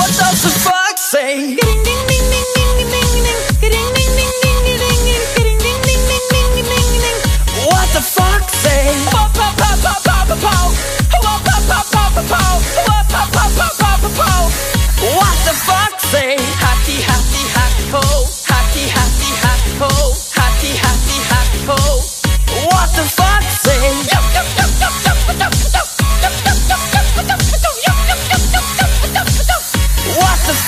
What does the fuck say? What the fuck say? What the fuck say? Happy, happy, happy ho. Happy, happy, happy ho. Happy, happy, happy ho. What the fuck say?